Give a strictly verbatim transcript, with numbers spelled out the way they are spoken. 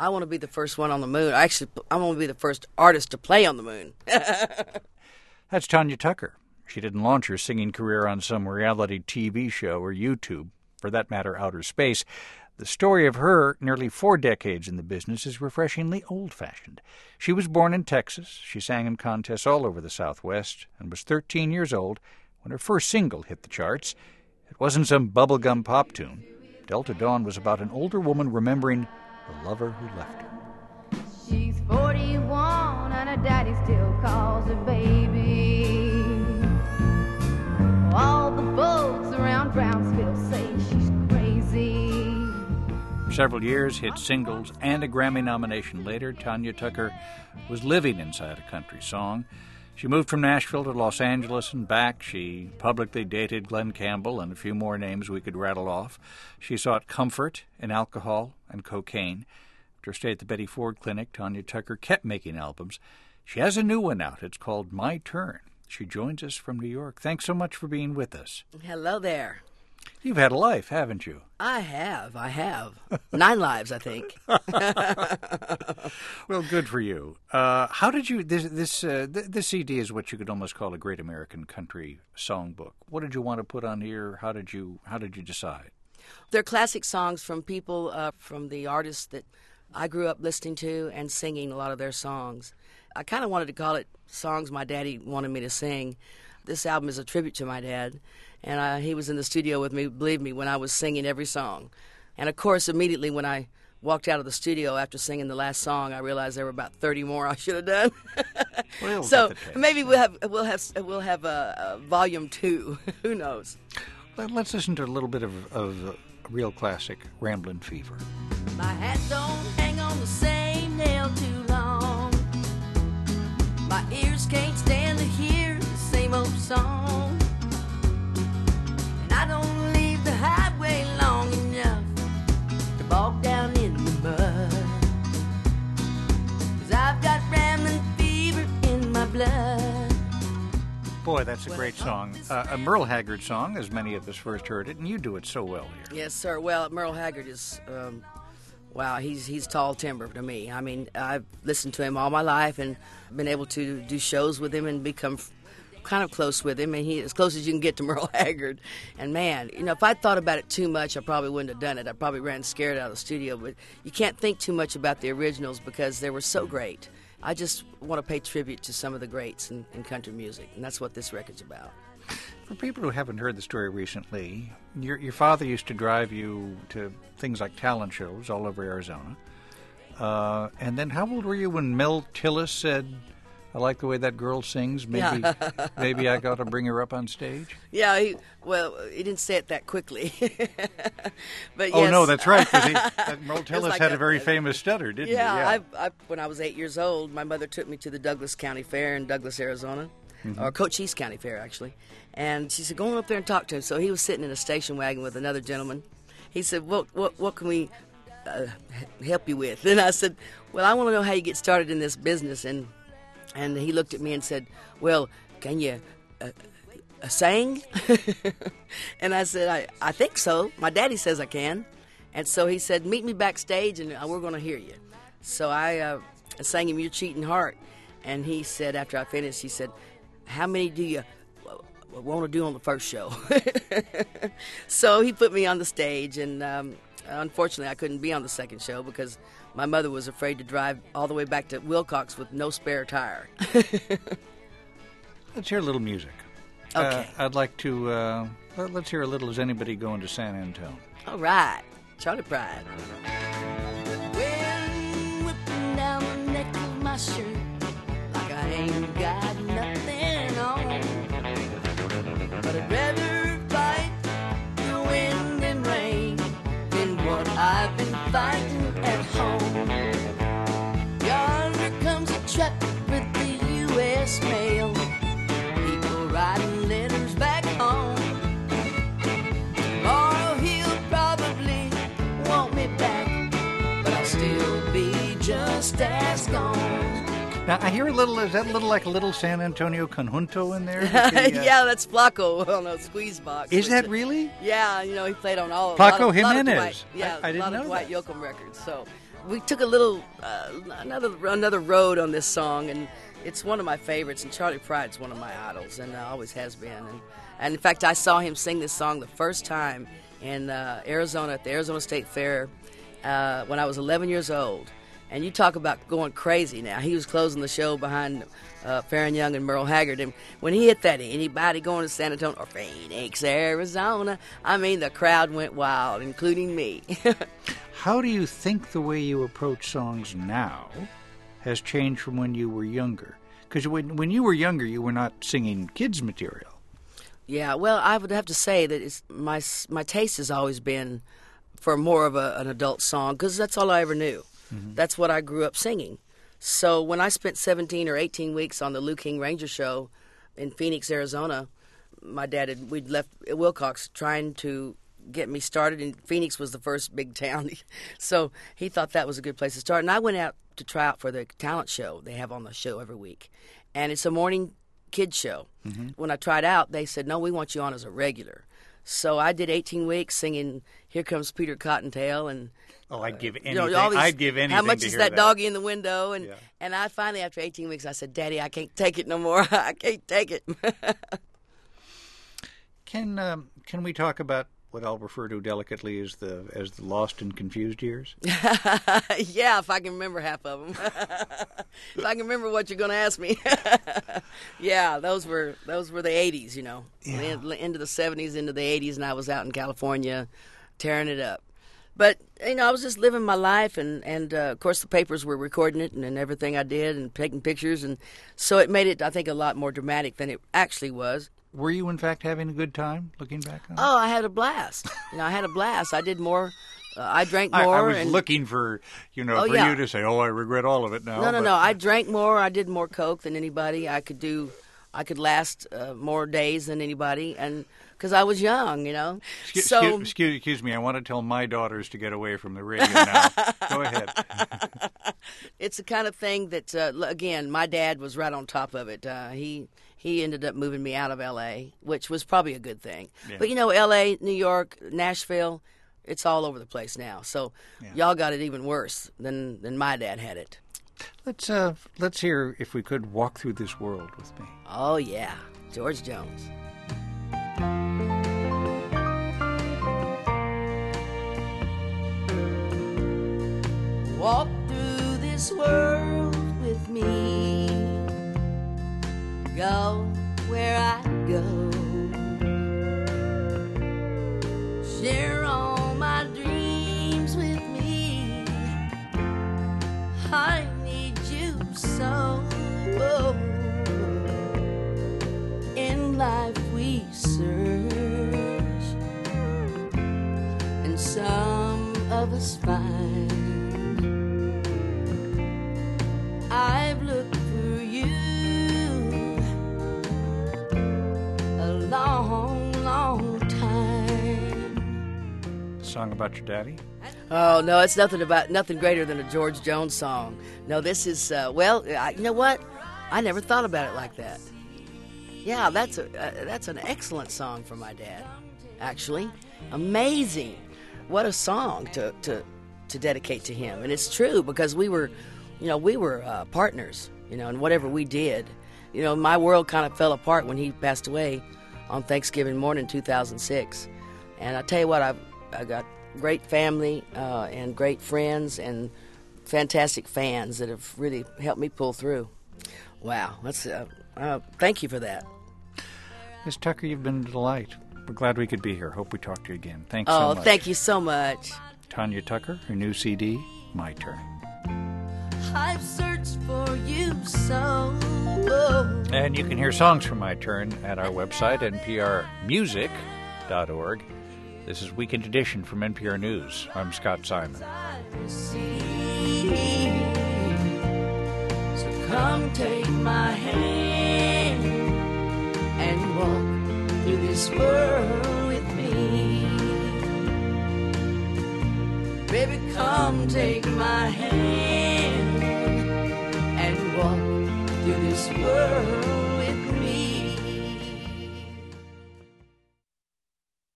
I want to be the first one on the moon. Actually, I want to be the first artist to play on the moon. That's Tanya Tucker. She didn't launch her singing career on some reality T V show or YouTube, for that matter, outer space. The story of her nearly four decades in the business is refreshingly old-fashioned. She was born in Texas. She sang in contests all over the Southwest and was thirteen years old when her first single hit the charts. It wasn't some bubblegum pop tune. Delta Dawn was about an older woman remembering the lover who left her. She's forty-one and her daddy still calls her baby. All the folks around Brownsville say she's crazy. Several years, hit singles, and a Grammy nomination later, Tanya Tucker was living inside a country song. She moved from Nashville to Los Angeles and back. She publicly dated Glenn Campbell and a few more names we could rattle off. She sought comfort in alcohol and cocaine. After her stay at the Betty Ford Clinic, Tanya Tucker kept making albums. She has a new one out. It's called My Turn. She joins us from New York. Thanks so much for being with us. Hello there. You've had a life, haven't you? I have. I have. Nine lives, I think. Well, good for you. Uh, how did you, this this, uh, th- this C D is what you could almost call a great American country songbook. What did you want to put on here? How did you, how did you decide? They're classic songs from people, uh, from the artists that I grew up listening to and singing a lot of their songs. I kind of wanted to call it songs my daddy wanted me to sing. This album is a tribute to my dad, and I, he was in the studio with me, believe me, when I was singing every song. And, of course, immediately when I walked out of the studio after singing the last song, I realized there were about thirty more I should have done. Well, so maybe we'll have we'll have we'll have a, a volume two. Who knows? Let's listen to a little bit of, of a real classic, Ramblin' Fever. My hat don't hang on the same nail too long. My ears can't stand to hear the same old song. And I don't leave the highway long enough to bog down in the mud. 'Cause I've got rambling fever in my blood. Boy, that's a great song. Uh, a Merle Haggard song, as many of us first heard it, and you do it so well here. Yes, sir. Well, Merle Haggard is, um, wow, he's he's tall timber to me. I mean, I've listened to him all my life and been able to do shows with him and become f- kind of close with him, and he as close as you can get to Merle Haggard. And, man, you know, if I'd thought about it too much, I probably wouldn't have done it. I probably ran scared out of the studio. But you can't think too much about the originals because they were so great. I just want to pay tribute to some of the greats in, in country music, and that's what this record's about. For people who haven't heard the story recently, your your father used to drive you to things like talent shows all over Arizona. Uh, and then how old were you when Mel Tillis said, I like the way that girl sings, maybe Yeah. maybe I got to bring her up on stage? Yeah, he, well, he didn't say it that quickly. But Oh, yes. no, that's right, because Merle Tillis like had a- a very famous stutter, didn't Yeah, he? I, I, when I was eight years old, my mother took me to the Douglas County Fair in Douglas, Arizona, or Cochise County Fair, actually. And she said, go on up there and talk to him. So he was sitting in a station wagon with another gentleman. He said, what what, what can we uh, h- help you with? And I said, well, I want to know how you get started in this business. And and he looked at me and said, well, can you uh, uh, sing? And I said, I, I think so. My daddy says I can. And so he said, meet me backstage and uh, we're going to hear you. So I uh, sang him Your Cheating Heart. And he said, after I finished, he said, how many do you want to do on the first show? So he put me on the stage, and um, unfortunately I couldn't be on the second show because my mother was afraid to drive all the way back to Wilcox with no spare tire. Let's hear a little music. Okay. Uh, I'd like to, uh, let- let's hear a little Is Anybody Going to San Antone? All right. Charlie Pride. Wind whipping down the neck of my shirt like I ain't got nothing on. But I'd rather fight the wind and rain than what I've been fighting at home. Yonder comes a truck with the U S mail, people writing letters back home. Tomorrow he'll probably want me back, but I'll still be just as gone. Now, I hear a little, is that a little like a little San Antonio conjunto in there? With the, uh, Yeah, that's Flaco on a squeeze box. Is which- that really? Yeah, you know, he played on all. Flaco a lot of, lot of Jimenez. Dwight, yeah, I- I a didn't lot know of Dwight that. Yoakam records. So we took a little uh, another another road on this song, and it's one of my favorites. And Charlie Pride's one of my idols, and uh, always has been. And, and in fact, I saw him sing this song the first time in uh, Arizona at the Arizona State Fair uh, when I was eleven years old. And you talk about going crazy now. He was closing the show behind uh, Farron Young and Merle Haggard. And when he hit that, anybody going to San Antonio or Phoenix, Arizona, I mean, the crowd went wild, including me. How do you think the way you approach songs now has changed from when you were younger? Because when, when you were younger, you were not singing kids' material. Yeah, well, I would have to say that it's, my, my taste has always been for more of a, an adult song, because that's all I ever knew. Mm-hmm. That's what I grew up singing. So when I spent seventeen or eighteen weeks on the Lou King Ranger show in Phoenix, Arizona, my dad had, we'd left Wilcox trying to get me started, and Phoenix was the first big town. So he thought that was a good place to start. And I went out to try out for the talent show they have on the show every week. And it's a morning kids show. Mm-hmm. When I tried out, they said, no, we want you on as a regular. So I did eighteen weeks singing Here Comes Peter Cottontail, and oh, I'd give anything. You know, all these, I'd give anything. How much to is hear that, that doggy in the window? And yeah. and I finally, after eighteen weeks, I said, Daddy, I can't take it no more. I can't take it. Can um, can we talk about what I'll refer to delicately as the as the lost and confused years? Yeah, if I can remember half of them. If I can remember what you're going to ask me. Yeah, those were those were the eighties, you know, yeah. Into the seventies, into the eighties, and I was out in California tearing it up. But, you know, I was just living my life, and, and uh, of course, the papers were recording it and, and everything I did and taking pictures, and so it made it, I think, a lot more dramatic than it actually was. Were you, in fact, having a good time looking back on it? Oh, I had a blast. You know, I had a blast. I did more. Uh, I drank more. I, I was and, looking for, you know, oh, for yeah. you to say, oh, I regret all of it now. No, no, but... no. I drank more. I did more coke than anybody. I could do, I could last uh, more days than anybody, and because I was young, you know. Excuse, so, excuse, excuse me. I want to tell my daughters to get away from the radio now. Go ahead. It's the kind of thing that, uh, again, my dad was right on top of it. Uh, he he ended up moving me out of L A, which was probably a good thing. Yeah. But, you know, L A, New York, Nashville, it's all over the place now. So yeah. Y'all got it even worse than, than my dad had it. Let's uh, let's hear, if we could, Walk Through This World with me. Oh, yeah. George Jones. Walk through this world with me. Go where I go. Share all my dreams with me. I need you so. In life we search, and some of us find. I've looked for you a long, long time. A song about your daddy? Oh, no, it's nothing about nothing greater than a George Jones song. No, this is, uh, well, I, you know what? I never thought about it like that. Yeah, that's a uh, that's an excellent song for my dad, actually. Amazing. What a song to, to, to dedicate to him. And it's true, because we were... You know, we were uh, partners, you know, and whatever we did. You know, my world kind of fell apart when he passed away on Thanksgiving morning, two thousand six. And I tell you what, I've I got great family uh, and great friends and fantastic fans that have really helped me pull through. Wow, that's uh, uh, thank you for that. Miss Tucker, you've been a delight. We're glad we could be here. Hope we talk to you again. Thanks oh, so much. Oh, thank you so much. Tanya Tucker, her new C D, My Turn. I've searched for you so. And you can hear songs from My Turn at our website, N P R music dot org. This is Weekend Edition from N P R News. I'm Scott Simon. So come take my hand and walk through this world with me. Baby, come take my hand and walk through this world